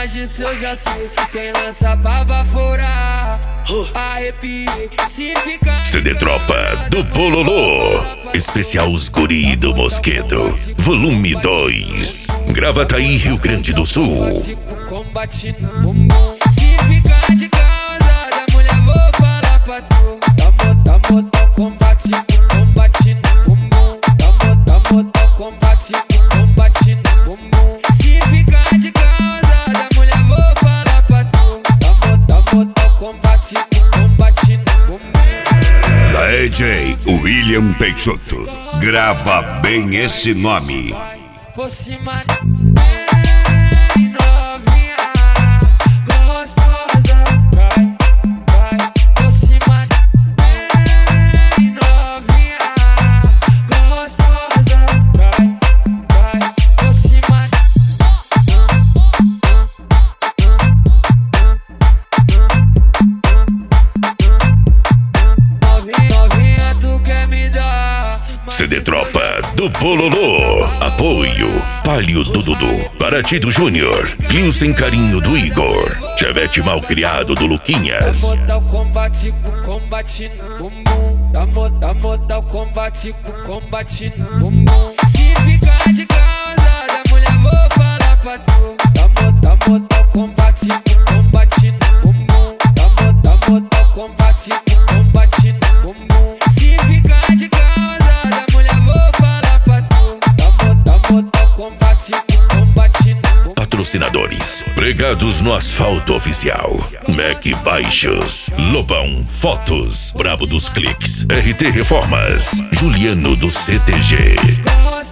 mas isso eu já sei. Quem lança pra baforar, arrepiei. Se ficar CD Tropa do Pololô, especial Os Guri do Mosqueto, volume 2, Gravataí, Rio Grande do Sul. combate no bumbum. Se ficar de causada, mulher, vou falar pra tu. Tá mortal, combate no bumbum. Tá mortal, combate no bumbum. Se ficar de causada, mulher, vou falar pra tu. Tá mortal, combate no bumbum. DJ William Peixoto, grava bem esse nome. Por cima bem novinha, gostosa, vai. Por cima bem novinha, gostosa, vai. Por cima novinha, tu quer me dar? CD Tropa do Pololô, apoio Palio do Dudu, Paraty do Júnior, Cleo Sem Carinho do Igor, Chevette Malcriado do Luquinhas. Mortal combate no bumbum. Tá mortal combate no bumbum. Se ficar de causada, mulher, vou falar pra tu. Tá mortal combate no bumbum. Tá mortal combate no bumbum. Se ficar de causada, mulher, vou falar pra tu. Tá mortal combate no bumbum. Patrocinadores, pregados no asfalto oficial, Mac Baixos, Lobão Fotos, Bravo dos Cliques, RT Reformas, Juliano do CTG.